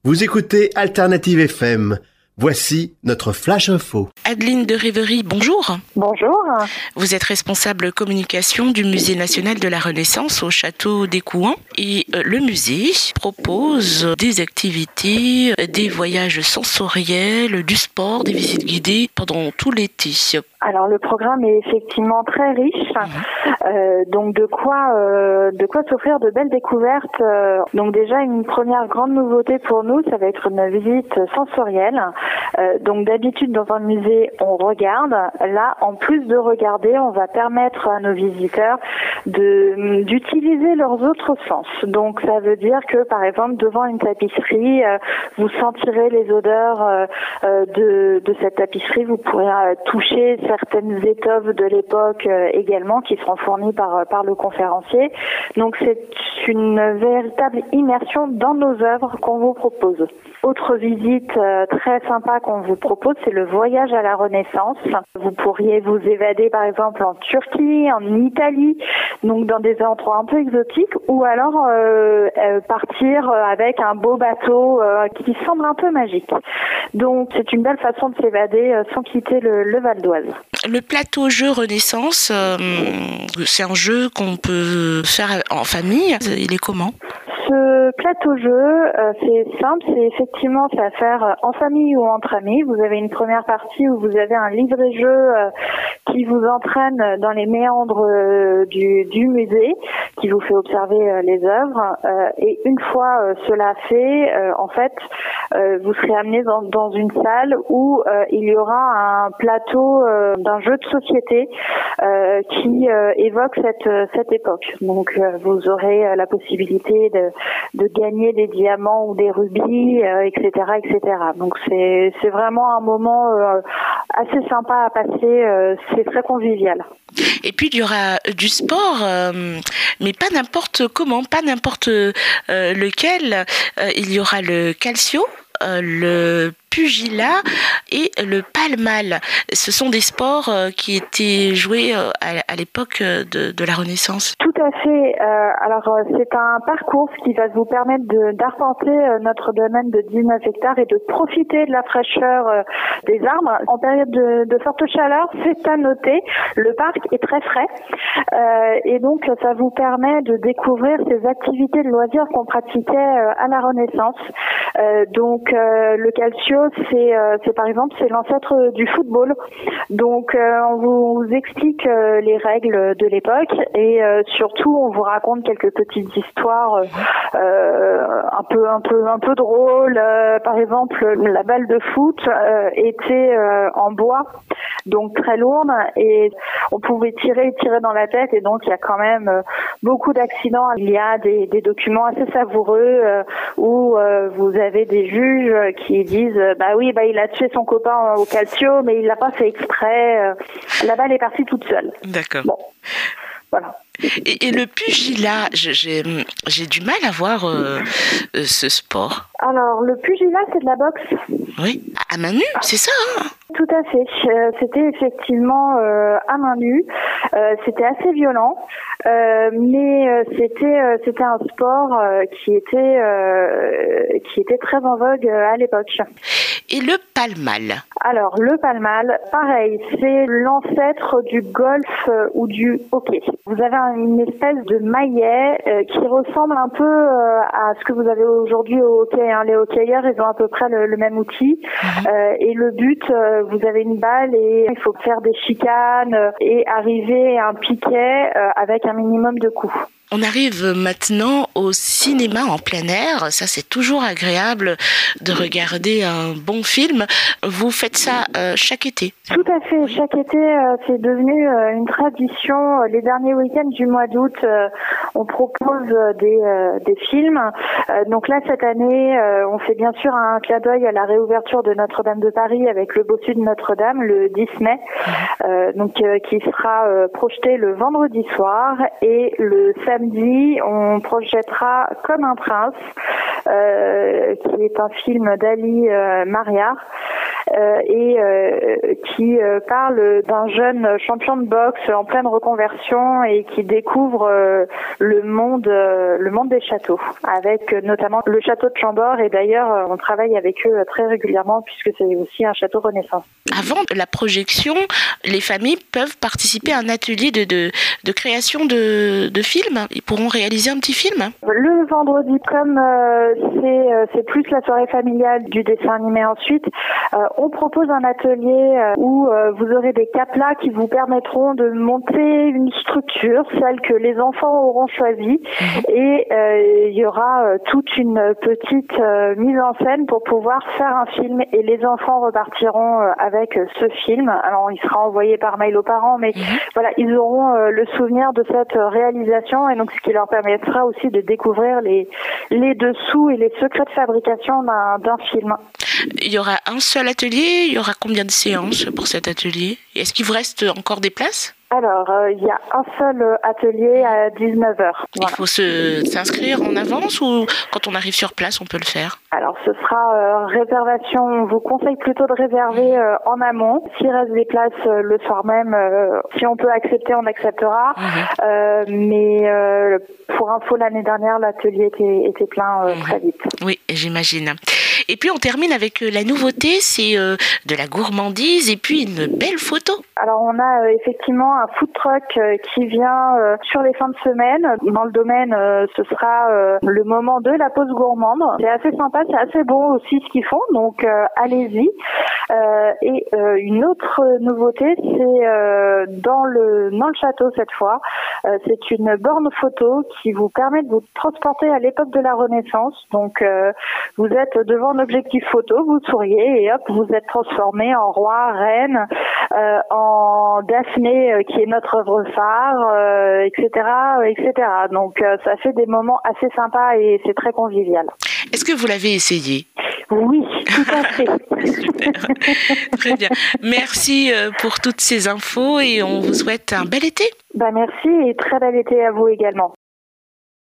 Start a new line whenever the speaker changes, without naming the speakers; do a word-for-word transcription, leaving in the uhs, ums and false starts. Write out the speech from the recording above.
Vous écoutez Alternative F M. Voici notre Flash Info.
Adeline de Rivery, bonjour.
Bonjour.
Vous êtes responsable communication du Musée national de la Renaissance au château d'Écouen. Et le musée propose des activités, des voyages sensoriels, du sport, des visites guidées pendant tout l'été.
Alors le programme est effectivement très riche, mmh. euh, donc de quoi euh, de quoi s'offrir de belles découvertes. Euh, donc déjà une première grande nouveauté pour nous, ça va être une visite sensorielle. Euh, donc d'habitude dans un musée on regarde, là en plus de regarder, on va permettre à nos visiteurs de d'utiliser leurs autres sens. Donc ça veut dire que par exemple devant une tapisserie, euh, vous sentirez les odeurs euh, de de cette tapisserie, vous pourrez euh, toucher certaines étoffes de l'époque euh, également qui seront fournies par par le conférencier. Donc c'est une véritable immersion dans nos œuvres qu'on vous propose. Autre visite euh, très sympa qu'on vous propose, c'est le voyage à la Renaissance. Vous pourriez vous évader par exemple en Turquie, en Italie, donc dans des endroits un peu exotiques, ou alors euh, euh, partir avec un beau bateau euh, qui semble un peu magique. Donc c'est une belle façon de s'évader euh, sans quitter le, le Val d'Oise.
Le plateau jeu Renaissance, euh, c'est un jeu qu'on peut faire en famille. Il est comment ?
Ce plateau-jeu, euh, c'est simple, c'est effectivement c'est à faire en famille ou entre amis. Vous avez une première partie où vous avez un livret-jeu euh, qui vous entraîne dans les méandres euh, du, du musée, qui vous fait observer euh, les œuvres. Euh, et une fois euh, cela fait, euh, en fait, euh, vous serez amené dans, dans une salle où euh, il y aura un plateau euh, d'un jeu de société euh, qui euh, évoque cette cette époque. Donc euh, vous aurez euh, la possibilité de de gagner des diamants ou des rubis, euh, et cetera, et cetera. Donc c'est c'est vraiment un moment euh, assez sympa à passer. Euh, c'est très convivial.
Et puis il y aura du sport, euh, mais pas n'importe comment, pas n'importe euh, lequel. Euh, il y aura le calcio, euh, le pugilat et le pal-mal. Ce sont des sports euh, qui étaient joués euh, à, à l'époque de, de la Renaissance.
Tout à fait. Euh, alors c'est un parcours qui va vous permettre de, d'arpenter euh, notre domaine de dix-neuf hectares et de profiter de la fraîcheur euh, des arbres. En période de, de forte chaleur, c'est à noter, le parc est très frais euh, et donc ça vous permet de découvrir ces activités de loisirs qu'on pratiquait euh, à la Renaissance. Euh, donc euh, le calcio, c'est, euh, c'est par exemple c'est l'ancêtre du football. Donc euh, on vous explique euh, les règles de l'époque et euh, surtout on vous raconte quelques petites histoires euh, un peu un peu un peu drôles. Euh, par exemple, la balle de foot euh, était euh, en bois, donc très lourde, et on pouvait tirer et tirer dans la tête, et donc il y a quand même euh, beaucoup d'accidents. Il y a des, des documents assez savoureux euh, où euh, vous avez des juges qui disent euh, bah oui, bah il a tué son copain au calcio, mais il l'a pas fait exprès. Euh, la balle est partie toute seule.
D'accord.
Bon, voilà.
Et, et le pugilat, j'ai, j'ai du mal à voir euh, euh, ce sport.
Alors, le pugilat, c'est de la boxe.
Oui, à main nue, c'est ça, hein ?
Tout à fait. Euh, c'était effectivement euh, à main nue. Euh, c'était assez violent, euh, mais euh, c'était euh, c'était un sport euh, qui était euh, qui était très en vogue euh, à l'époque.
Et le pal-mal ?
Alors, le pal-mal, pareil, c'est l'ancêtre du golf euh, ou du hockey. Vous avez une espèce de maillet euh, qui ressemble un peu euh, à ce que vous avez aujourd'hui au hockey. Hein. Les hockeyeurs, ils ont à peu près le, le même outil. Mmh. Euh, et le but, euh, vous avez une balle et il faut faire des chicanes euh, et arriver à un piquet euh, avec un minimum de coups.
On arrive maintenant au cinéma en plein air. Ça, c'est toujours agréable de regarder un bon film. Vous faites ça euh, chaque été ?
Tout à fait. Chaque été, euh, c'est devenu euh, une tradition. Les derniers week-ends du mois d'août, euh, on propose des, euh, des films. Euh, donc là, cette année, euh, on fait bien sûr un clin d'œil à la réouverture de Notre-Dame de Paris avec le Bossu de Notre-Dame le dix mai, euh, donc euh, qui sera euh, projeté le vendredi soir, et le samedi, on projettera Comme un prince, euh, qui est un film d'Ali euh, Mariar. euh, et euh, qui euh, parle d'un jeune champion de boxe en pleine reconversion et qui découvre euh, le monde, euh, le monde des châteaux, avec euh, notamment le château de Chambord. Et d'ailleurs, euh, on travaille avec eux très régulièrement puisque c'est aussi un château Renaissance.
Avant la projection, les familles peuvent participer à un atelier de, de, de création de, de films. Ils pourront réaliser un petit film.
Le vendredi, comme euh, c'est, euh, c'est plus la soirée familiale du dessin animé ensuite, euh, on propose un atelier euh, où euh, vous aurez des caplas qui vous permettront de monter une structure, celle que les enfants auront choisie, et euh, il y aura euh, toute une petite euh, mise en scène pour pouvoir faire un film, et les enfants repartiront euh, avec ce film. Alors il sera envoyé par mail aux parents, mais voilà, ils auront euh, le souvenir de cette réalisation, et donc ce qui leur permettra aussi de découvrir les, les dessous et les secrets de fabrication d'un, d'un film.
Il y aura un seul atelier, il y aura combien de séances pour cet atelier? Est-ce qu'il vous reste encore des places?
Alors, euh, il y a un seul atelier à dix-neuf heures. Voilà.
Il faut se, s'inscrire en avance ou quand on arrive sur place, on peut le faire?
Alors, ce sera euh, réservation. On vous conseille plutôt de réserver euh, en amont. S'il reste des places euh, le soir même, euh, si on peut accepter, on acceptera. Mmh. Euh, mais euh, pour info, l'année dernière, l'atelier était, était plein euh, mmh. très vite.
Oui, j'imagine. Et puis, on termine avec la nouveauté, c'est euh, de la gourmandise et puis une belle photo.
Alors, on a euh, effectivement un food truck euh, qui vient euh, sur les fins de semaine. Dans le domaine, euh, ce sera euh, le moment de la pause gourmande. C'est assez sympa, c'est assez bon aussi ce qu'ils font, donc euh, allez-y. Euh, et euh, une autre nouveauté, c'est euh, dans le dans le château cette fois. Euh, c'est une borne photo qui vous permet de vous transporter à l'époque de la Renaissance. Donc, euh, vous êtes devant un objectif photo, vous souriez et hop, vous êtes transformé en roi, reine, euh, en Daphné euh, qui est notre œuvre phare, euh, et cetera, et cetera. Donc, euh, ça fait des moments assez sympas et c'est très convivial.
Est-ce que vous l'avez essayé?
Oui, tout à fait.
Super. Très bien. Merci pour toutes ces infos et on vous souhaite un bel été.
Ben merci et très bel été à vous également.